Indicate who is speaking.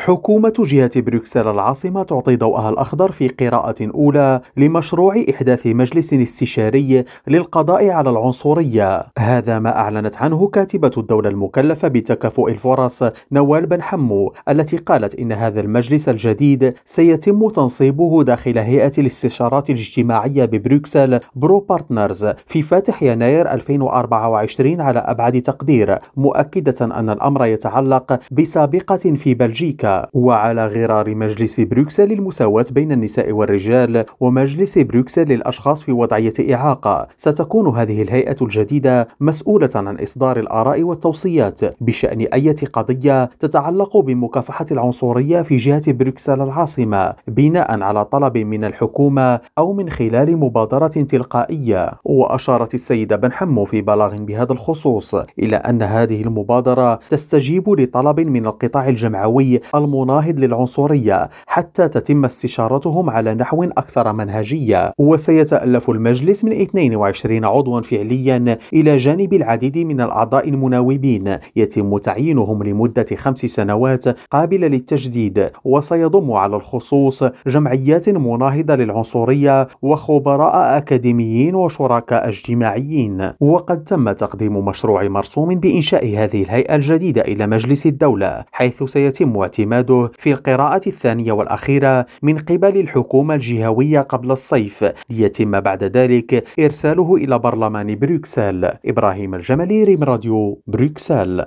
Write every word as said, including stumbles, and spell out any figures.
Speaker 1: حكومة جهة بروكسل العاصمة تعطي ضوءها الأخضر في قراءة أولى لمشروع إحداث مجلس استشاري للقضاء على العنصرية. هذا ما أعلنت عنه كاتبة الدولة المكلفة بتكافؤ الفرص نوال بن حمو، التي قالت إن هذا المجلس الجديد سيتم تنصيبه داخل هيئة الاستشارات الاجتماعية ببروكسل برو بارتنرز في فاتح يناير ألفين وأربعة وعشرين على أبعد تقدير، مؤكدة أن الأمر يتعلق بسابقة في بلجيكا. وعلى غرار مجلس بروكسل للمساواة بين النساء والرجال ومجلس بروكسل للأشخاص في وضعية إعاقة، ستكون هذه الهيئة الجديدة مسؤولة عن إصدار الآراء والتوصيات بشأن أي قضية تتعلق بمكافحة العنصرية في جهة بروكسل العاصمة، بناء على طلب من الحكومة أو من خلال مبادرة تلقائية. وأشارت السيدة بن حمو في بلاغ بهذا الخصوص إلى أن هذه المبادرة تستجيب لطلب من القطاع الجمعوي المناهض للعنصرية حتى تتم استشارتهم على نحو أكثر منهجية. وسيتألف المجلس من اثنين وعشرين عضوا فعليا إلى جانب العديد من الأعضاء المناوبين يتم تعيينهم لمدة خمس سنوات قابلة للتجديد، وسيضم على الخصوص جمعيات مناهضة للعنصرية وخبراء أكاديميين وشركاء اجتماعيين. وقد تم تقديم مشروع مرسوم بإنشاء هذه الهيئة الجديدة إلى مجلس الدولة، حيث سيتم اعتماده في القراءة الثانية والأخيرة من قبل الحكومة الجهوية قبل الصيف، ليتم بعد ذلك إرساله إلى برلمان بروكسل. إبراهيم الجمالي، ريم راديو، بروكسل.